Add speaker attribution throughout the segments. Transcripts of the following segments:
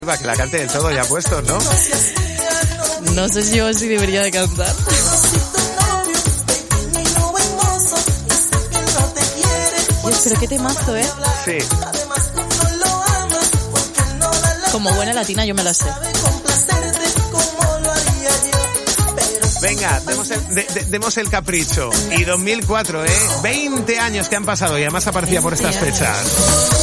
Speaker 1: Para que la cante del todo ya puesto, ¿no?
Speaker 2: No sé si yo sí debería de cantar. Dios, pero qué temazo, ¿eh?
Speaker 1: Sí.
Speaker 2: Como buena latina yo me la sé.
Speaker 1: Venga, demos el capricho. Y 2004, 20 años que han pasado y además aparecía por estas fechas.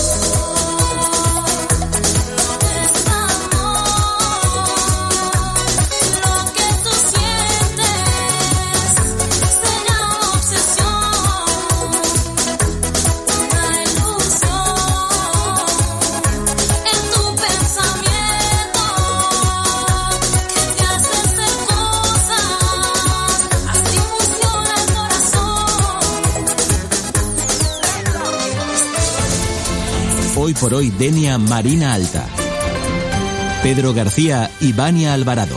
Speaker 3: Hoy por hoy, Denia Marina Alta. Pedro García y Vania Alvarado.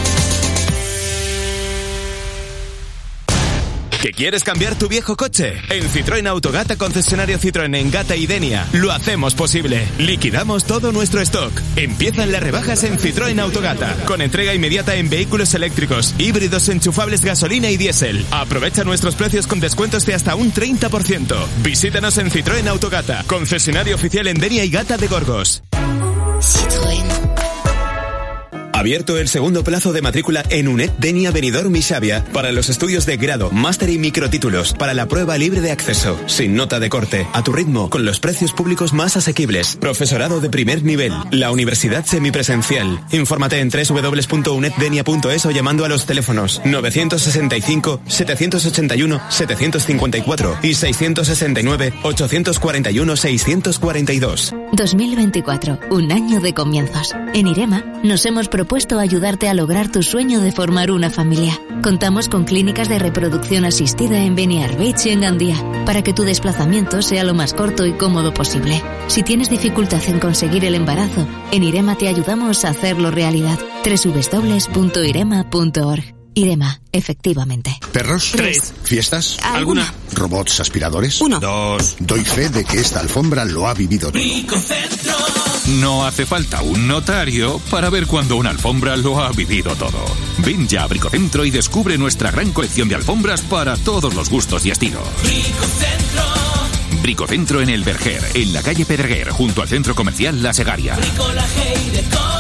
Speaker 4: ¿Que quieres cambiar tu viejo coche? En Citroën Autogata, concesionario Citroën en Gata y Denia, lo hacemos posible. Liquidamos todo nuestro stock. Empiezan las rebajas en Citroën Autogata, con entrega inmediata en vehículos eléctricos, híbridos enchufables gasolina y diésel. Aprovecha nuestros precios con descuentos de hasta un 30%. Visítanos en Citroën Autogata, concesionario oficial en Denia y Gata de Gorgos.
Speaker 5: Citroën.
Speaker 4: Abierto el segundo plazo de matrícula en UNED Denia Benidorm y Xàbia para los estudios de grado, máster y microtítulos, para la prueba libre de acceso, sin nota de corte, a tu ritmo, con los precios públicos más asequibles, profesorado de primer nivel, la universidad semipresencial. Infórmate en www.uneddenia.es o llamando a los teléfonos 965 781 754 y 669 841 642.
Speaker 5: 2024, un año de comienzos. En Irema nos hemos propuesto ayudarte a lograr tu sueño de formar una familia. Contamos con clínicas de reproducción asistida en Beniarbeig y en Gandía, para que tu desplazamiento sea lo más corto y cómodo posible. Si tienes dificultad en conseguir el embarazo, en Irema te ayudamos a hacerlo realidad. www.irema.org. Irema, efectivamente.
Speaker 6: ¿Perros?
Speaker 7: 3.
Speaker 6: ¿Fiestas?
Speaker 7: ¿Alguna?
Speaker 6: ¿Robots aspiradores?
Speaker 7: 1. 2.
Speaker 6: Doy fe de que esta alfombra lo ha vivido todo.
Speaker 8: Bricocentro. No hace falta un notario para ver cuando una alfombra lo ha vivido todo. Ven ya a Bricocentro y descubre nuestra gran colección de alfombras para todos los gustos y estilos. Bricocentro. Bricocentro en El Verger, en la calle Pedreguer, junto al centro comercial La Segaria.
Speaker 9: Bricolaje y decoración.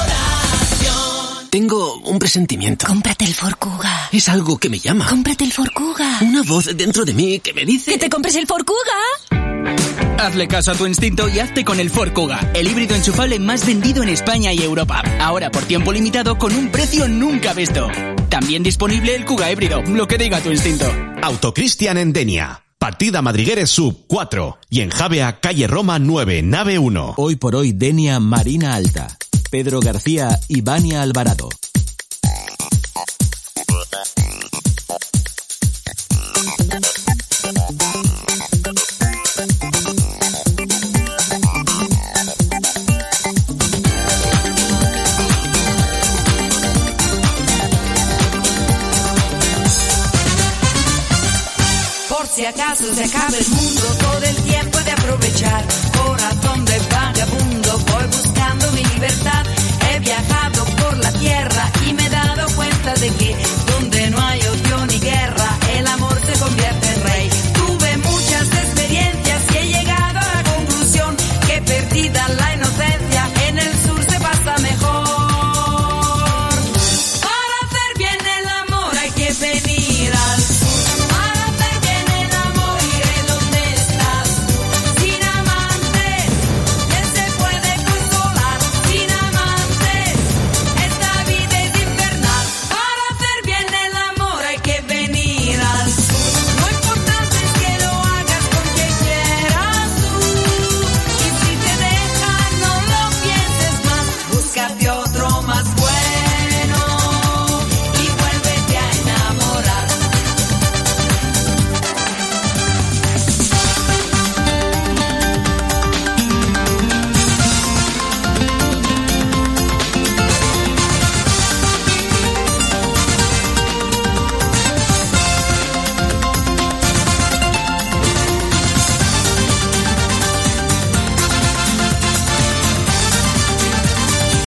Speaker 10: Tengo un presentimiento.
Speaker 5: Cómprate el Ford Kuga.
Speaker 10: Es algo que me llama.
Speaker 5: Cómprate el Ford Kuga.
Speaker 10: Una voz dentro de mí que me dice...
Speaker 5: ¡Que te compres el Ford Kuga!
Speaker 11: Hazle caso a tu instinto y hazte con el Ford Kuga, el híbrido enchufable más vendido en España y Europa. Ahora por tiempo limitado con un precio nunca visto. También disponible el Kuga híbrido, lo que diga tu instinto.
Speaker 12: Autocristian en Denia. Partida Madrigueres Sub 4. Y en Xàbia, calle Roma 9, nave 1.
Speaker 3: Hoy por hoy, Denia Marina Alta. Pedro García y Vania Alvarado.
Speaker 9: Por si acaso se acaba el mundo, todo el tiempo de aprovechar. Corazón de vagabundo, voy buscando mi libertad.